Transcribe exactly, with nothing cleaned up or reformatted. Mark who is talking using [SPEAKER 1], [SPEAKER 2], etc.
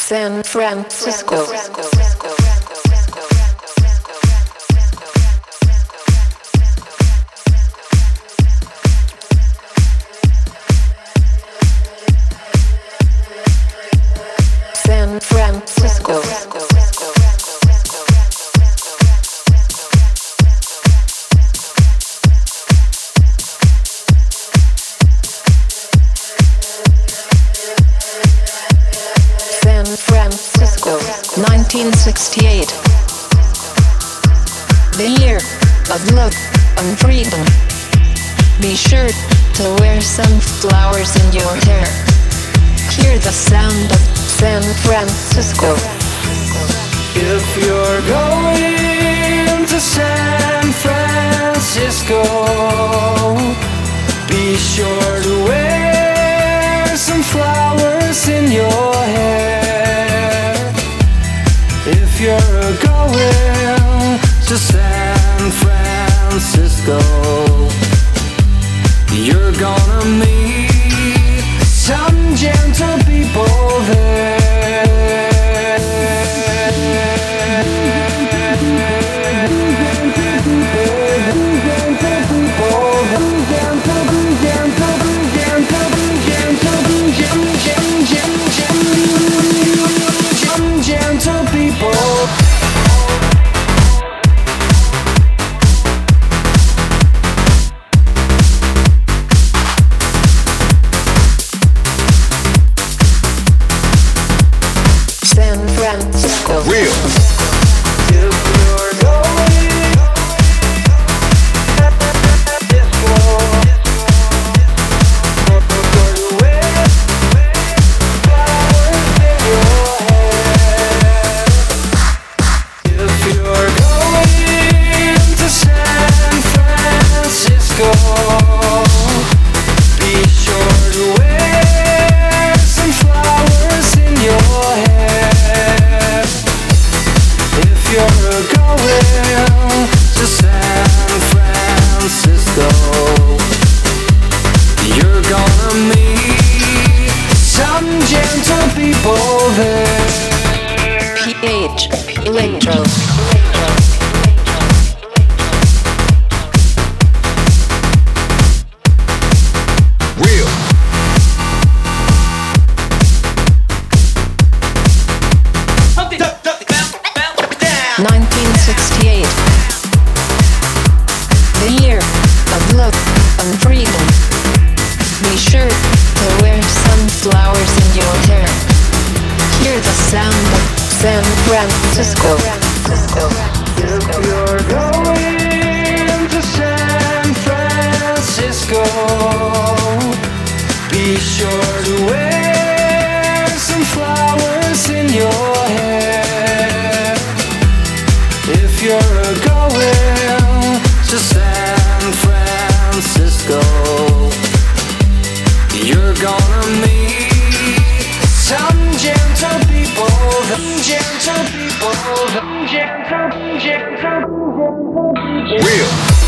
[SPEAKER 1] San Francisco. San Francisco. San Francisco, nineteen sixty-eight. The year of love and freedom. Be sure to wear sunflowers in your hair. Hear the sound of San Francisco.
[SPEAKER 2] If you're going to San Francisco, be sure to wear some flowers in your hair. If you're going to San Francisco, you're gonna meet some gentle people there. Gentle people.
[SPEAKER 1] San Francisco.
[SPEAKER 3] Real.
[SPEAKER 1] P H Electro.
[SPEAKER 3] Real.
[SPEAKER 1] nineteen sixty-eight. The year of love and freedom. Be sure to wear sunflowers in your hair. Hear the sound of San Francisco.
[SPEAKER 2] If you're going to San Francisco, be sure to wear some flowers in your hair. If you're going to San Francisco, you're gonna meet some gentle people, some gentle people, some gentle, gentle, gentle people.
[SPEAKER 3] Real.